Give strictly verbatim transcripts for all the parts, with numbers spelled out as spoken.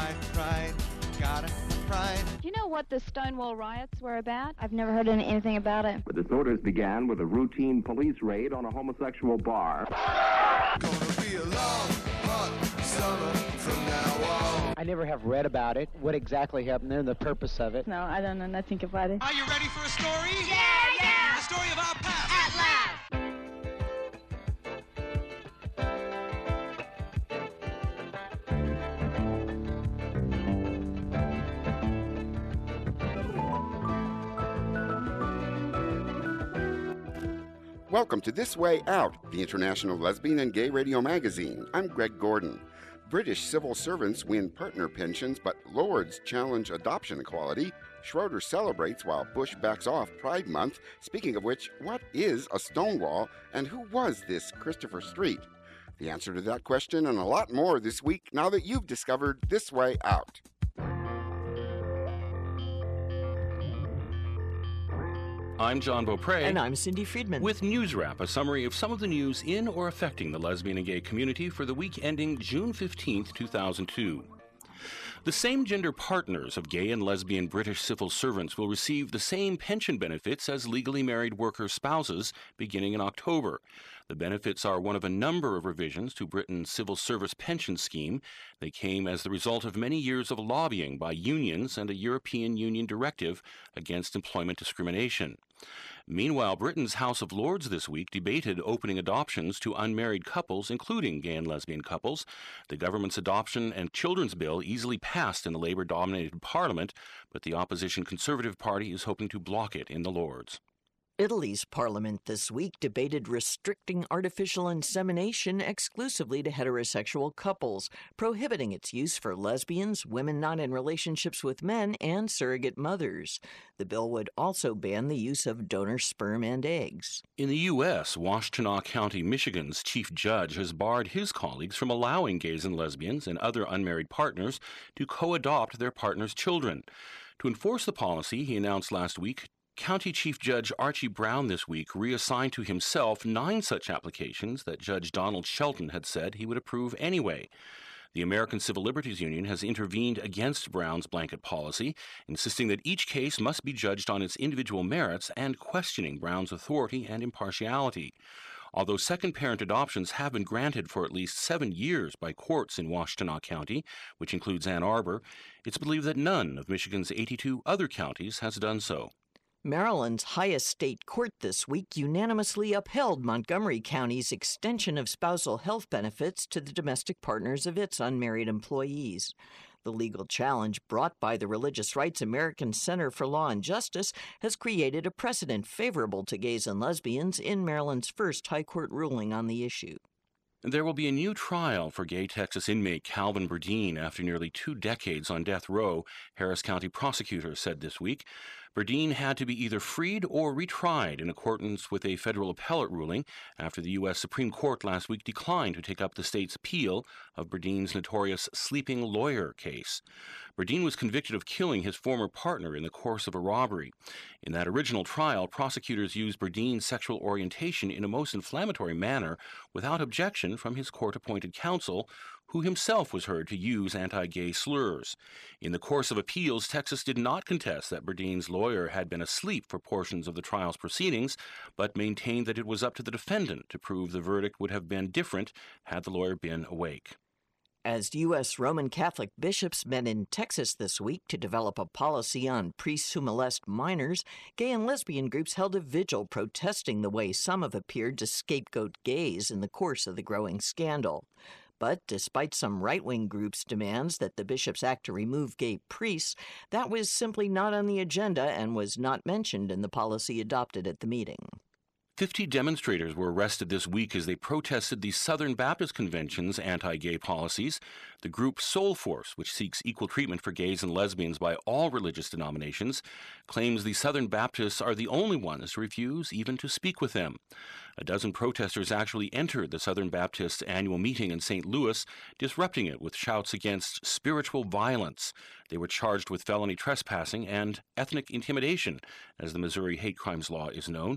pride, pride, gotta have pride. Do you know what the Stonewall riots were about? I've never heard anything about it. The disorders began with a routine police raid on a homosexual bar. Gonna be a long, hot summer from now on. I never have read about it, what exactly happened there, and the purpose of it. No, I don't know nothing about it. Are you ready for a story? Yeah, yeah! The story of our past. At last! Welcome to This Way Out, the International Lesbian and Gay Radio Magazine. I'm Greg Gordon. British civil servants win partner pensions, but Lords challenge adoption equality. Schroeder celebrates while Bush backs off Pride Month. Speaking of which, what is a Stonewall, and who was this Christopher Street? The answer to that question and a lot more this week now that you've discovered This Way Out. I'm John Beaupre. And I'm Cindy Friedman. With News Wrap, a summary of some of the news in or affecting the lesbian and gay community for the week ending June fifteenth, two thousand two. The same-gender partners of gay and lesbian British civil servants will receive the same pension benefits as legally married worker spouses beginning in October. The benefits are one of a number of revisions to Britain's civil service pension scheme. They came as the result of many years of lobbying by unions and a European Union directive against employment discrimination. Meanwhile, Britain's House of Lords this week debated opening adoptions to unmarried couples, including gay and lesbian couples. The government's adoption and children's bill easily passed in the Labour-dominated Parliament, but the opposition Conservative Party is hoping to block it in the Lords. Italy's parliament this week debated restricting artificial insemination exclusively to heterosexual couples, prohibiting its use for lesbians, women not in relationships with men, and surrogate mothers. The bill would also ban the use of donor sperm and eggs. In the U S, Washtenaw County, Michigan's chief judge has barred his colleagues from allowing gays and lesbians and other unmarried partners to co-adopt their partner's children. To enforce the policy, he announced last week, County Chief Judge Archie Brown this week reassigned to himself nine such applications that Judge Donald Shelton had said he would approve anyway. The American Civil Liberties Union has intervened against Brown's blanket policy, insisting that each case must be judged on its individual merits and questioning Brown's authority and impartiality. Although second-parent adoptions have been granted for at least seven years by courts in Washtenaw County, which includes Ann Arbor, it's believed that none of Michigan's eighty-two other counties has done so. Maryland's highest state court this week unanimously upheld Montgomery County's extension of spousal health benefits to the domestic partners of its unmarried employees. The legal challenge brought by the Religious Rights American Center for Law and Justice has created a precedent favorable to gays and lesbians in Maryland's first high court ruling on the issue. There will be a new trial for gay Texas inmate Calvin Burdeen after nearly two decades on death row, Harris County prosecutors said this week. Burdeen had to be either freed or retried in accordance with a federal appellate ruling after the U S Supreme Court last week declined to take up the state's appeal of Burdeen's notorious sleeping lawyer case. Burdeen was convicted of killing his former partner in the course of a robbery. In that original trial, prosecutors used Burdeen's sexual orientation in a most inflammatory manner without objection from his court-appointed counsel, who himself was heard to use anti-gay slurs. In the course of appeals, Texas did not contest that Burdeen's lawyer had been asleep for portions of the trial's proceedings, but maintained that it was up to the defendant to prove the verdict would have been different had the lawyer been awake. As U S Roman Catholic bishops met in Texas this week to develop a policy on priests who molest minors, gay and lesbian groups held a vigil protesting the way some have appeared to scapegoat gays in the course of the growing scandal. But despite some right-wing groups' demands that the bishops act to remove gay priests, that was simply not on the agenda and was not mentioned in the policy adopted at the meeting. Fifty demonstrators were arrested this week as they protested the Southern Baptist Convention's anti-gay policies. The group Soul Force, which seeks equal treatment for gays and lesbians by all religious denominations, claims the Southern Baptists are the only ones to refuse even to speak with them. A dozen protesters actually entered the Southern Baptist annual meeting in Saint Louis, disrupting it with shouts against spiritual violence. They were charged with felony trespassing and ethnic intimidation, as the Missouri hate crimes law is known.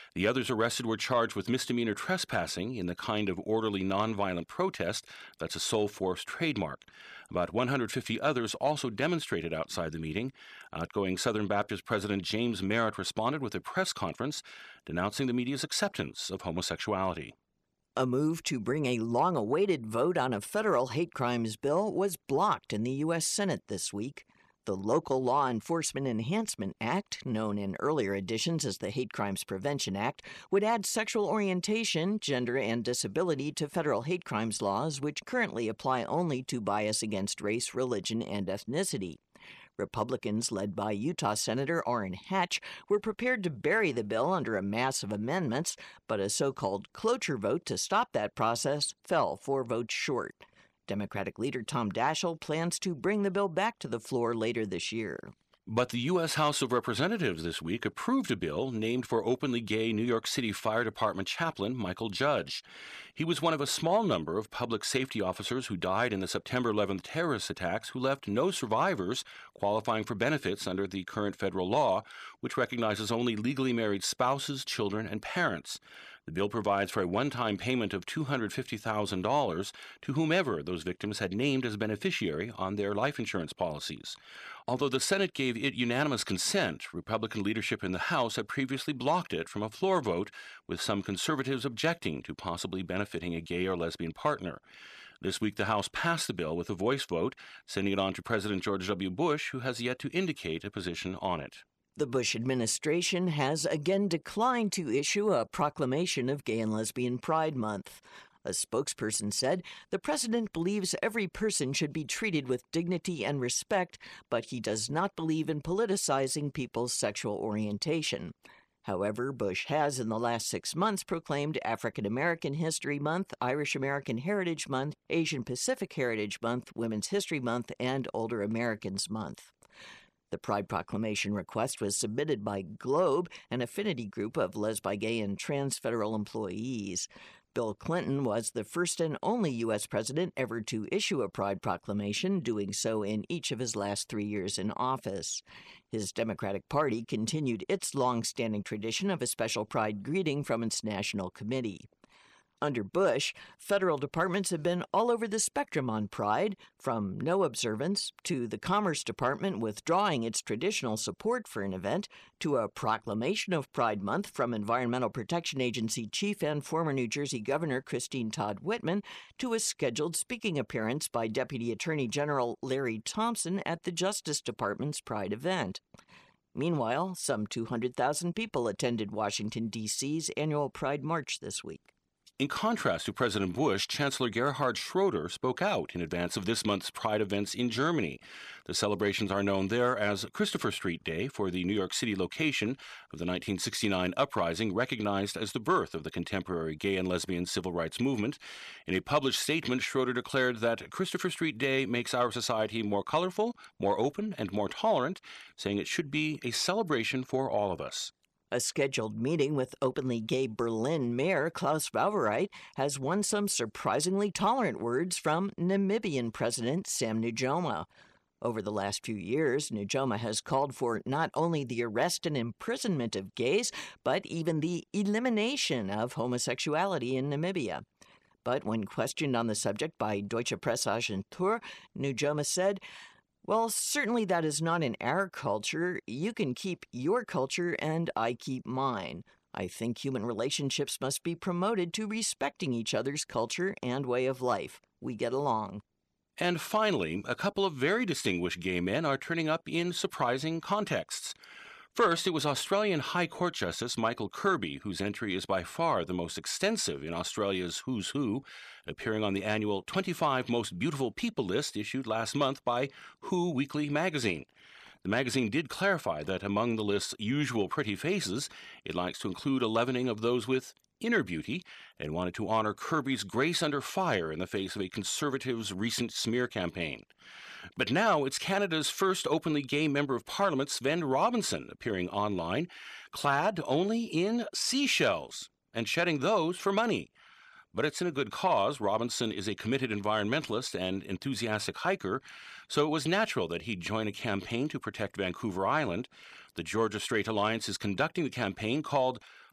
The others arrested were charged with misdemeanor trespassing in the kind of orderly nonviolent protest that's a sole force trademark. About one hundred fifty others also demonstrated outside the meeting. Outgoing Southern Baptist President James Merritt responded with a press conference denouncing the media's acceptance of homosexuality. A move to bring a long-awaited vote on a federal hate crimes bill was blocked in the U S Senate this week. The Local Law Enforcement Enhancement Act, known in earlier editions as the Hate Crimes Prevention Act, would add sexual orientation, gender, and disability to federal hate crimes laws, which currently apply only to bias against race, religion, and ethnicity. Republicans, led by Utah Senator Orrin Hatch, were prepared to bury the bill under a mass of amendments, but a so-called cloture vote to stop that process fell four votes short. Democratic leader Tom Daschle plans to bring the bill back to the floor later this year. But the U S House of Representatives this week approved a bill named for openly gay New York City Fire Department chaplain Michael Judge. He was one of a small number of public safety officers who died in the September eleventh terrorist attacks who left no survivors qualifying for benefits under the current federal law, which recognizes only legally married spouses, children, and parents. The bill provides for a one-time payment of two hundred fifty thousand dollars to whomever those victims had named as beneficiary on their life insurance policies. Although the Senate gave it unanimous consent, Republican leadership in the House had previously blocked it from a floor vote, with some conservatives objecting to possibly benefiting a gay or lesbian partner. This week, the House passed the bill with a voice vote, sending it on to President George W. Bush, who has yet to indicate a position on it. The Bush administration has again declined to issue a proclamation of Gay and Lesbian Pride Month. A spokesperson said, "The president believes every person should be treated with dignity and respect, but he does not believe in politicizing people's sexual orientation." However, Bush has in the last six months proclaimed African American History Month, Irish American Heritage Month, Asian Pacific Heritage Month, Women's History Month, and Older Americans Month. The Pride Proclamation request was submitted by Globe, an affinity group of lesbi, gay, and trans federal employees. Bill Clinton was the first and only U S president ever to issue a Pride Proclamation, doing so in each of his last three years in office. His Democratic Party continued its long-standing tradition of a special Pride greeting from its national committee. Under Bush, federal departments have been all over the spectrum on Pride, from no observance to the Commerce Department withdrawing its traditional support for an event, to a proclamation of Pride Month from Environmental Protection Agency Chief and former New Jersey Governor Christine Todd Whitman, to a scheduled speaking appearance by Deputy Attorney General Larry Thompson at the Justice Department's Pride event. Meanwhile, some two hundred thousand people attended Washington, D C's annual Pride March this week. In contrast to President Bush, Chancellor Gerhard Schroeder spoke out in advance of this month's Pride events in Germany. The celebrations are known there as Christopher Street Day for the New York City location of the nineteen sixty-nine uprising, recognized as the birth of the contemporary gay and lesbian civil rights movement. In a published statement, Schroeder declared that Christopher Street Day makes our society more colorful, more open, and more tolerant, saying it should be a celebration for all of us. A scheduled meeting with openly gay Berlin Mayor Klaus Wowereit has won some surprisingly tolerant words from Namibian President Sam Nujoma. Over the last few years, Nujoma has called for not only the arrest and imprisonment of gays, but even the elimination of homosexuality in Namibia. But when questioned on the subject by Deutsche Presseagentur, Nujoma said, "Well, certainly that is not in our culture. You can keep your culture and I keep mine. I think human relationships must be promoted to respecting each other's culture and way of life. We get along." And finally, a couple of very distinguished gay men are turning up in surprising contexts. First, it was Australian High Court Justice Michael Kirby, whose entry is by far the most extensive in Australia's Who's Who, appearing on the annual twenty-five Most Beautiful People list issued last month by Who Weekly magazine. The magazine did clarify that among the list's usual pretty faces, it likes to include a leavening of those with inner beauty, and wanted to honor Kirby's grace under fire in the face of a Conservative's recent smear campaign. But now it's Canada's first openly gay Member of Parliament, Sven Robinson, appearing online, clad only in seashells, and shedding those for money. But it's in a good cause. Robinson is a committed environmentalist and enthusiastic hiker, so it was natural that he'd join a campaign to protect Vancouver Island. The Georgia Strait Alliance is conducting the campaign called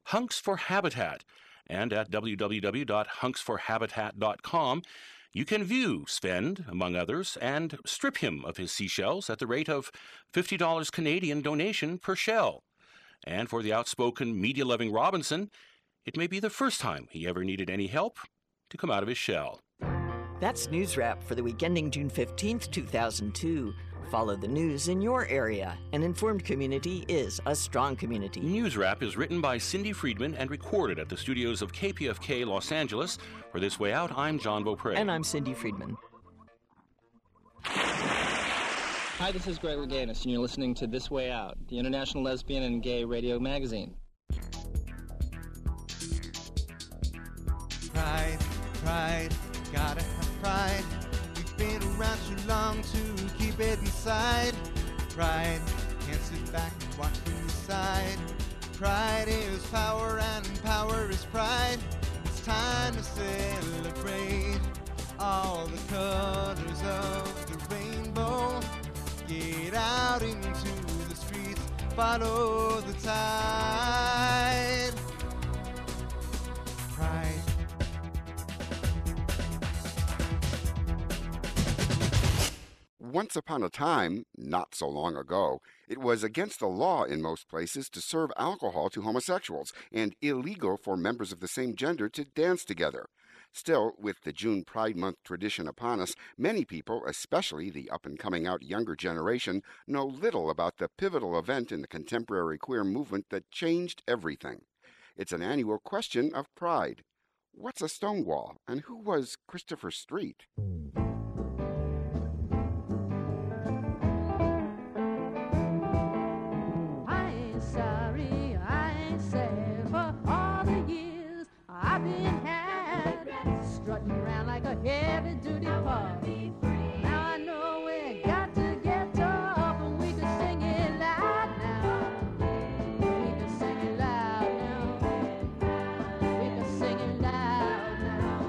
Hunks for Habitat. And at w w w dot hunks for habitat dot com, you can view Sven, among others, and strip him of his seashells at the rate of fifty dollars Canadian donation per shell. And for the outspoken, media-loving Robinson, it may be the first time he ever needed any help to come out of his shell. That's News Wrap for the week ending June fifteenth, two thousand two. Follow the news in your area. An informed community is a strong community. News Wrap is written by Cindy Friedman and recorded at the studios of K P F K Los Angeles. For This Way Out, I'm John Beaupre. And I'm Cindy Friedman. Hi, this is Greg Louganis, and you're listening to This Way Out, the International Lesbian and Gay Radio Magazine. Pride, pride, gotta have pride. We've been around too long to keep it inside. Pride, can't sit back and watch from the side. Pride is power and power is pride. It's time to celebrate all the colors of the rainbow. Get out into the streets, follow the tide. Pride. Once upon a time, not so long ago, it was against the law in most places to serve alcohol to homosexuals and illegal for members of the same gender to dance together. Still, with the June Pride Month tradition upon us, many people, especially the up-and-coming-out younger generation, know little about the pivotal event in the contemporary queer movement that changed everything. It's an annual question of pride. What's a Stonewall, and who was Christopher Street? I ain't sorry, I ain't sad for all the years I've been had, strutting around like a heavy-duty pub. Now I know we got to get tough, and we can sing it loud now. We can sing it loud now. We can sing it loud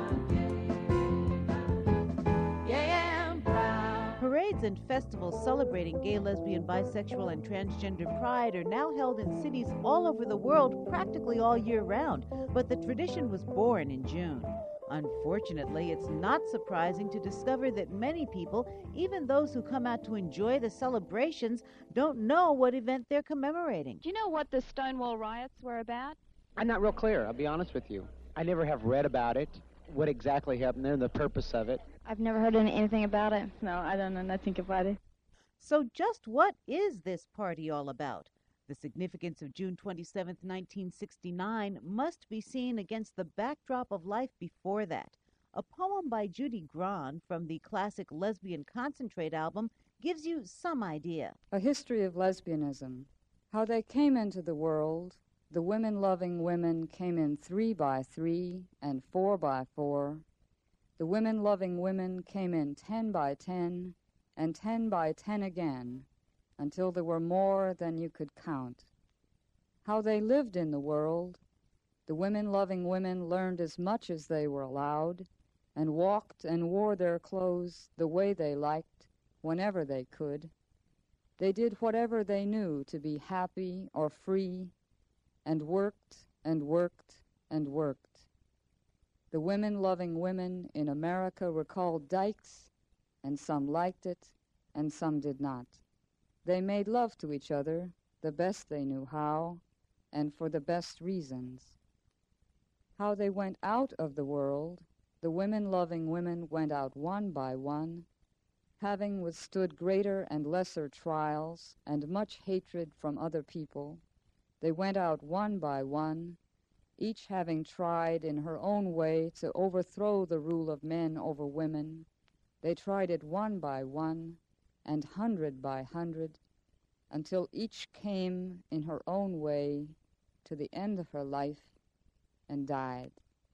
now. Yeah, I'm proud. Parades and festivals celebrating gay, lesbian, bisexual, and transgender pride are now held in cities all over the world practically all year round, but the tradition was born in June. Unfortunately, it's not surprising to discover that many people, even those who come out to enjoy the celebrations, don't know what event they're commemorating. Do you know what the Stonewall riots were about? I'm not real clear, I'll be honest with you. I never have read about it, what exactly happened there, and the purpose of it. I've never heard any- anything about it. No, I don't know nothing about it. So just what is this party all about? The significance of June twenty-seventh, nineteen sixty-nine must be seen against the backdrop of life before that. A poem by Judy Grahn from the classic Lesbian Concentrate album gives you some idea. A history of lesbianism. How they came into the world. The women-loving women came in three by three and four by four. The women-loving women came in ten by ten and ten by ten again, until there were more than you could count. How they lived in the world. The women-loving women learned as much as they were allowed, and walked and wore their clothes the way they liked, whenever they could. They did whatever they knew to be happy or free, and worked and worked and worked. The women-loving women in America were called dykes, and some liked it, and some did not. They made love to each other the best they knew how, and for the best reasons. How they went out of the world. The women-loving women went out one by one, having withstood greater and lesser trials and much hatred from other people. They went out one by one, each having tried in her own way to overthrow the rule of men over women. They tried it one by one, and hundred by hundred, until each came in her own way to the end of her life and died.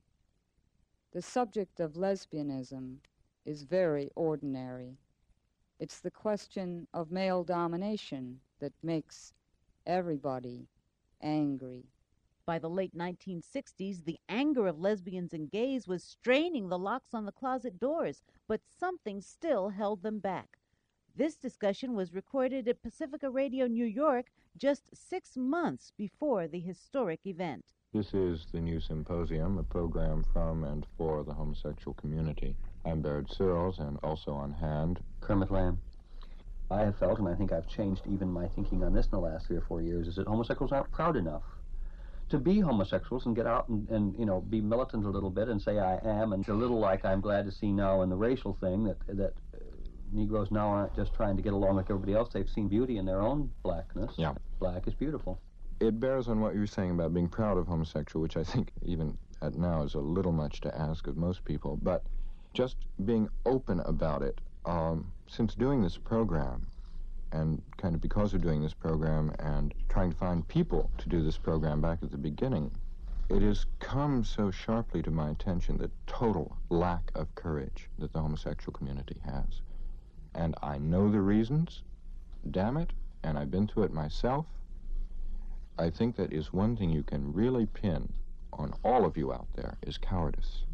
The subject of lesbianism is very ordinary. It's the question of male domination that makes everybody angry. By the late nineteen sixties, the anger of lesbians and gays was straining the locks on the closet doors, but something still held them back. This discussion was recorded at Pacifica Radio New York just six months before the historic event. This is the New Symposium, a program from and for the homosexual community. I'm Baird Searles, and also on hand, Kermit Lamb. I have felt, and I think I've changed even my thinking on this in the last three or four years, is that homosexuals aren't proud enough to be homosexuals and get out and, and, you know, be militant a little bit and say I am, and a little like I'm glad to see now in the racial thing that that uh, Negroes now aren't just trying to get along like everybody else. They've seen beauty in their own blackness. Yeah. Black is beautiful. It bears on what you were saying about being proud of homosexual, which I think even at now is a little much to ask of most people, but just being open about it. Um, since doing this program, and kind of because of doing this program and trying to find people to do this program back at the beginning, it has come so sharply to my attention the total lack of courage that the homosexual community has. And I know the reasons, damn it, and I've been through it myself. I think that is one thing you can really pin on all of you out there is cowardice.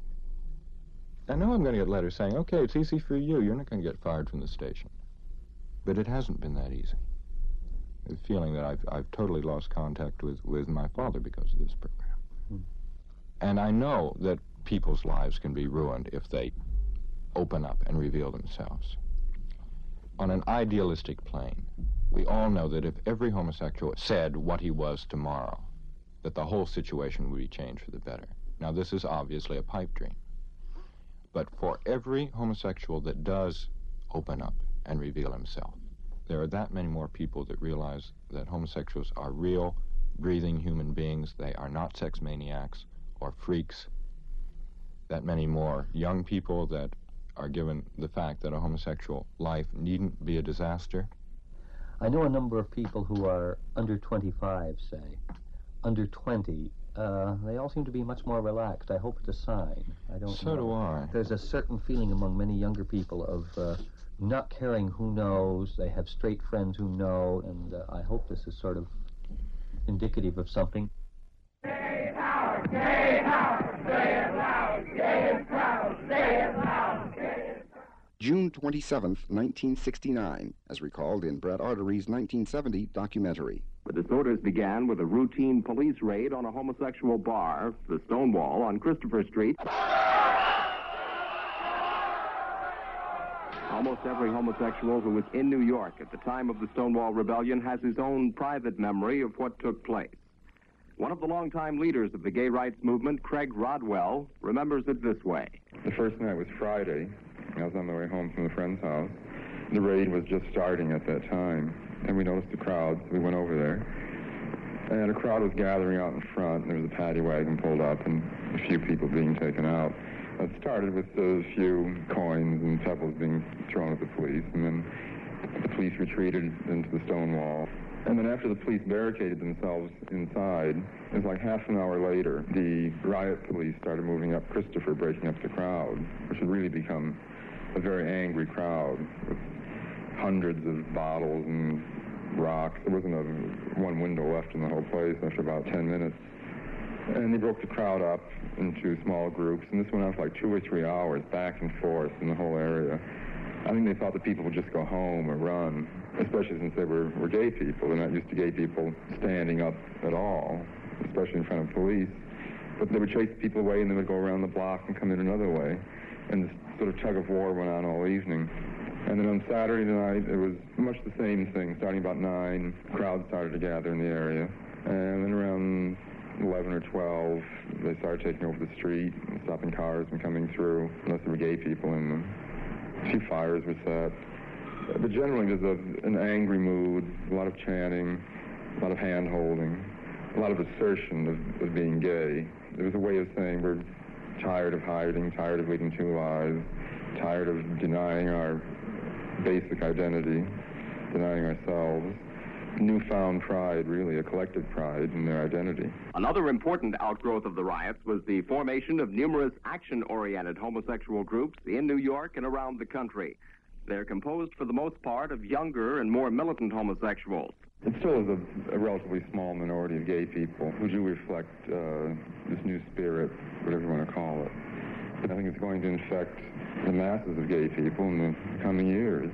I know I'm going to get letters saying, okay, it's easy for you, you're not going to get fired from the station. But it hasn't been that easy. The feeling that I've, I've totally lost contact with, with my father because of this program. Mm. And I know that people's lives can be ruined if they open up and reveal themselves. On an idealistic plane, we all know that if every homosexual said what he was tomorrow, that the whole situation would be changed for the better. Now, this is obviously a pipe dream. But for every homosexual that does open up and reveal himself, there are that many more people that realize that homosexuals are real, breathing human beings. They are not sex maniacs or freaks. That many more young people that are given the fact that a homosexual life needn't be a disaster. I know a number of people who are under twenty-five, say, under twenty. Uh, they all seem to be much more relaxed. I hope it's a sign. I don't so know. do I. There's a certain feeling among many younger people of uh, not caring who knows. They have straight friends who know, and uh, I hope this is sort of indicative of something. Say it loud, say it loud, say it loud, say it proud, say it loud, say it proud. June twenty-seventh, nineteen sixty-nine, as recalled in Brett Artery's nineteen seventy documentary. The disorders began with a routine police raid on a homosexual bar, the Stonewall, on Christopher Street. Almost every homosexual who was in New York at the time of the Stonewall Rebellion has his own private memory of what took place. One of the longtime leaders of the gay rights movement, Craig Rodwell, remembers it this way. The first night was Friday. I was on the way home from a friend's house. The raid was just starting at that time, and we noticed the crowd, so we went over there. And a crowd was gathering out in front, and there was a paddy wagon pulled up and a few people being taken out. It started with a few coins and pebbles being thrown at the police, and then the police retreated into the Stonewall. And then after the police barricaded themselves inside, it was like half an hour later, the riot police started moving up Christopher, breaking up the crowd, which had really become a very angry crowd with hundreds of bottles and rocks. There wasn't a, one window left in the whole place after about ten minutes. And they broke the crowd up into small groups, and this went on for like two or three hours, back and forth in the whole area. I think they thought the people would just go home or run, especially since they were, were gay people. They're not used to gay people standing up at all, especially in front of police. But they would chase people away, and they would go around the block and come in another way. And this sort of tug of war went on all evening. And then on Saturday night, it was much the same thing. Starting about nine, crowds started to gather in the area. And then around eleven or twelve, they started taking over the street, and stopping cars and coming through, unless there were gay people in them. A few fires were set. But generally, there's a, an angry mood, a lot of chanting, a lot of hand-holding, a lot of assertion of, of being gay. It was a way of saying we're tired of hiding, tired of leading two lives, tired of denying our basic identity, denying ourselves. Newfound pride, really, a collective pride in their identity. Another important outgrowth of the riots was the formation of numerous action-oriented homosexual groups in New York and around the country. They're composed for the most part of younger and more militant homosexuals. It still is a, a relatively small minority of gay people who do reflect uh, this new spirit, whatever you want to call it. But I think it's going to infect the masses of gay people in the coming years.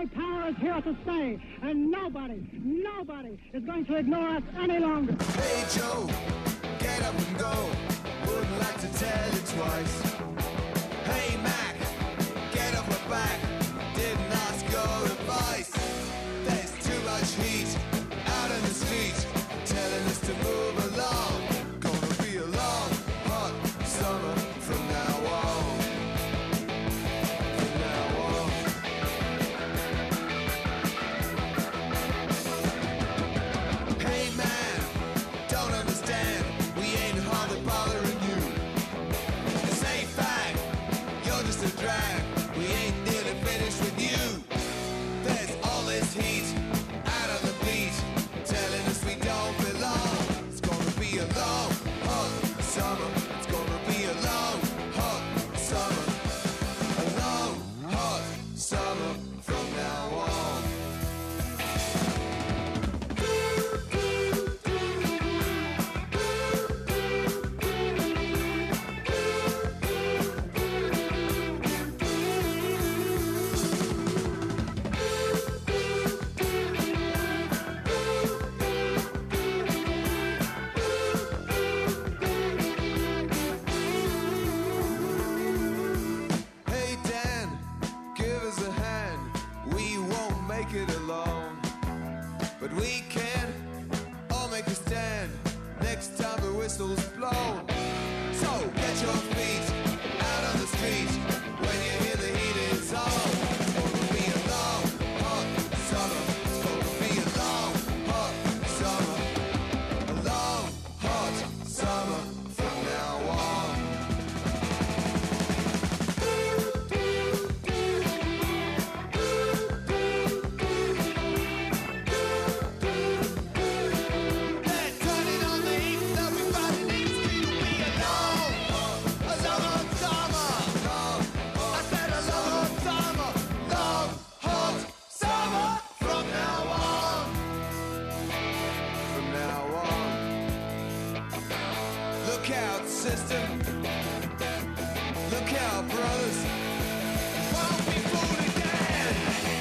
gay power is here to stay, and nobody, nobody is going to ignore us any longer. Hey, Joe, get up and go. Wouldn't like to tell you twice. Hey, Mac, get off my back. Didn't ask your advice. There's too much heat out in the street, telling us to move along. Gonna be a long, hot summer from now on. From now on. Hey man, don't understand. We ain't hardly bothering you. This ain't fag, you're just a drag. We ain't nearly finished with you. There's all this heat out of the beat, telling us we don't belong. It's gonna be a long, hot summer. It's gonna be a long, hot summer. A long, hot summer from now on. Hey Dan, give us a hand. We won't make it alone, but we can all make a stand next time the whistle's blown. So get your feet out on the street when you hear the heat is on. It's gonna be a long, hot summer. It's gonna be a long, hot summer. A long, hot summer from now on. Look out, sister. Look out, brothers. Won't be fooled again.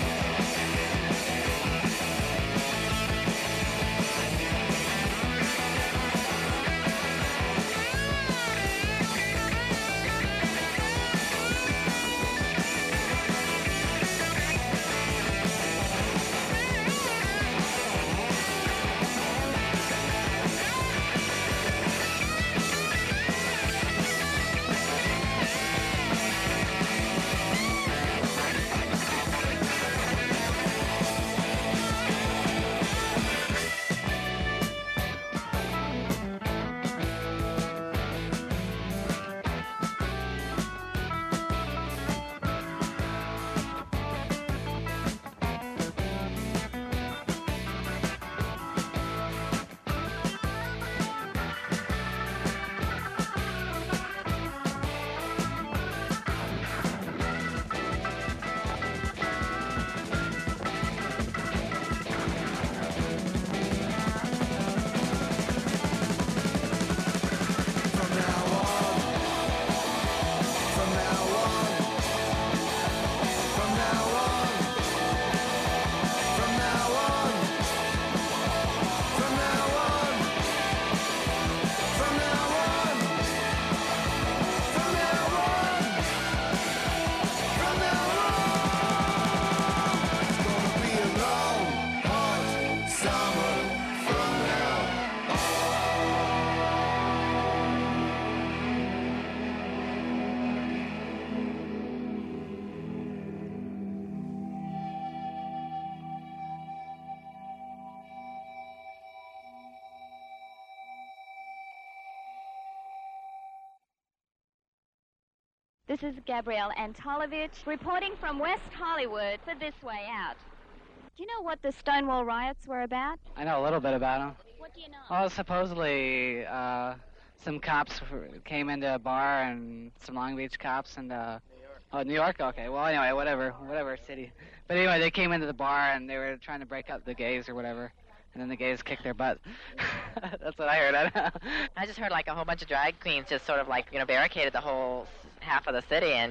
This is Gabrielle Antolovich reporting from West Hollywood for This Way Out. Do you know what the Stonewall riots were about? I know a little bit about them. What do you know? Well, supposedly uh, some cops came into a bar, and some Long Beach cops, and uh, oh, New York. Okay. Well, anyway, whatever, whatever city. But anyway, they came into the bar and they were trying to break up the gays or whatever. And then the gays kicked their butt. That's what I heard. I don't know. I just heard like a whole bunch of drag queens just sort of like, you know, barricaded the whole half of the city and just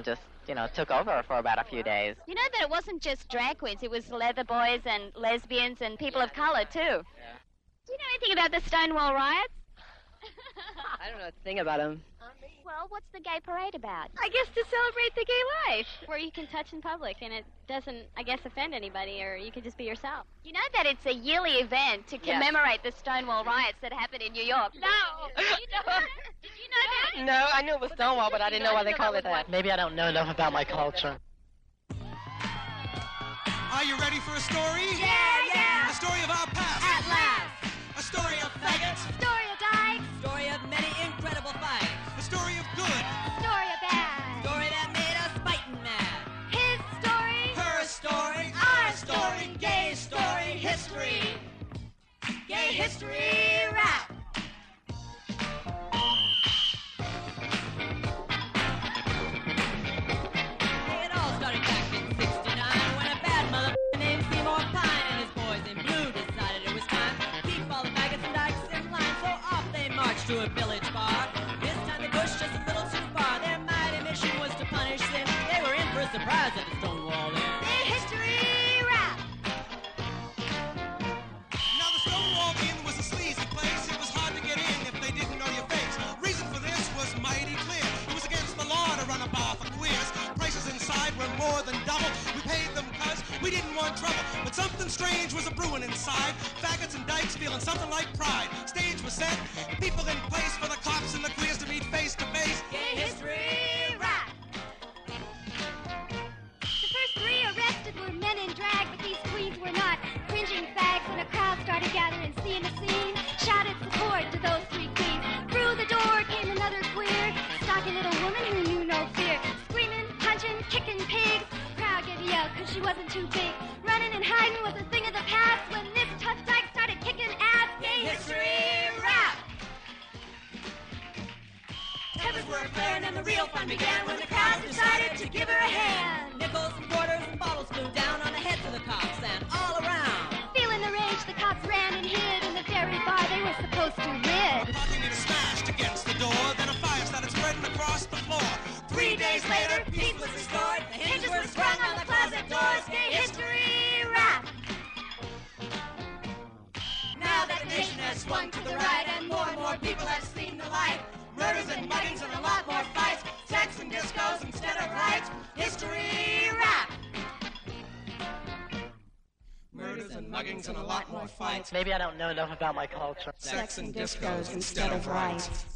you know, took over for about a few days. You know that it wasn't just drag queens, it was leather boys and lesbians and people of color, too. Yeah. Do you know anything about the Stonewall riots? I don't know a thing about them. Well, what's the gay parade about? I guess to celebrate the gay life. Where you can touch in public and it doesn't, I guess, offend anybody, or you can just be yourself. You know that it's a yearly event to Yes. commemorate the Stonewall riots that happened in New York? No. Did you know that? Did you know that? No, I knew it was Stonewall, but I didn't know why they called it that. Maybe I don't know enough about my culture. Are you ready for a story? Yeah, yeah. A story of our past. At last. A story of faggots. Story of dykes. Story of many incredible fights. A story of good. Story of bad. Story that made us fighting mad. His story. Her story. Our story. Gay story. History. Gay history rap. It all started back in sixty-nine when a bad mother named Seymour Pine and his boys in blue decided it was time to keep all the maggots and dykes in line. So off they marched to a village bar. This time they pushed just a little too far. Their mighty mission was to punish sin. They were in for a surprise at the Stonewall Inn. Gay history rap. Now the Stonewall Inn was a sleazy place. It was hard to get in if they didn't know your face. Reason for this was mighty clear. It was against the law to run a bar for queers. Prices inside were more than double. We paid them cause we didn't want trouble. But something strange was a brewing inside. Faggots and dykes feeling something like pride. Stage was set, people in place for the cops and the queers to meet face to face. Gay history rap. The first three arrested were men in drag, but these queens were not. Cringing fags when a crowd started gathering, seeing the scene, shouted support to those three queens. Through the door came another queer, stocky little woman who knew no fear. Screaming, punching, kicking pigs. Crowd gave a yell cause she wasn't too big. Running and hiding was a thing of the past when this tough dyke started kicking ass. Gay history rap. Heavens were flaring and the real fun began when the crowd decided to give her a hand. Nickels and quarters and bottles flew down on the heads of the cops and all around. Feeling the rage, the cops ran and hid in the very bar they were supposed to rid. Parking meter smashed against the door. Then a fire started spreading across the floor. Three days later, peace was restored. The hinges were sprung on the closet doors. Gay history rap. Now that the nation has swung to the right and more and more people have seen the light. Murders and muggings and a lot more fights. Sex and discos instead of rights. History rap. Murders and muggings and a lot more fights. Maybe I don't know enough about my culture. Sex and discos instead of rights.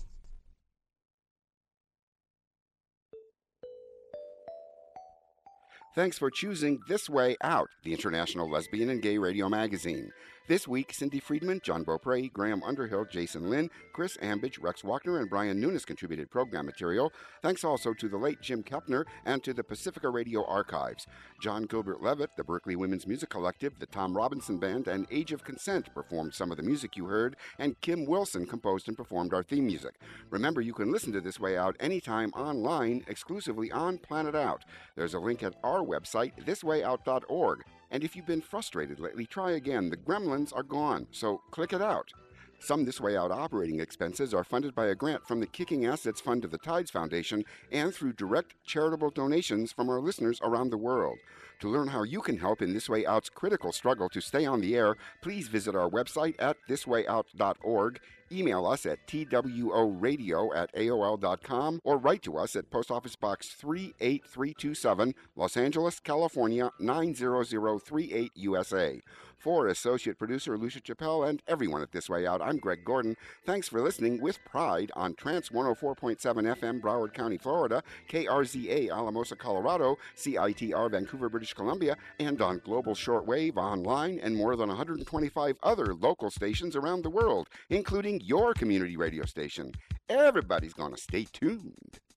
Thanks for choosing This Way Out, the International Lesbian and Gay Radio Magazine. This week, Cindy Friedman, John Beaupre, Graham Underhill, Jason Lynn, Chris Ambidge, Rex Wagner, and Brian Nunes contributed program material. Thanks also to the late Jim Kepner and to the Pacifica Radio Archives. John Gilbert Levitt, the Berkeley Women's Music Collective, the Tom Robinson Band, and Age of Consent performed some of the music you heard, and Kim Wilson composed and performed our theme music. Remember, you can listen to This Way Out anytime online, exclusively on Planet Out. There's a link at our website, this way out dot org. And if you've been frustrated lately, try again. The gremlins are gone, so click it out. Some This Way Out operating expenses are funded by a grant from the Kicking Assets Fund of the Tides Foundation and through direct charitable donations from our listeners around the world. To learn how you can help in This Way Out's critical struggle to stay on the air, please visit our website at this way out dot org, email us at tworadio at A O L dot com, or write to us at Post Office Box three eight three two seven, Los Angeles, California, nine zero zero three eight, U S A. For Associate Producer Lucia Chappelle and everyone at This Way Out, I'm Greg Gordon. Thanks for listening with pride on Trans one oh four point seven F M, Broward County, Florida, K R Z A, Alamosa, Colorado, C I T R, Vancouver, British Columbia, and on Global Shortwave, online, and more than one hundred twenty-five other local stations around the world, including your community radio station. Everybody's going to stay tuned.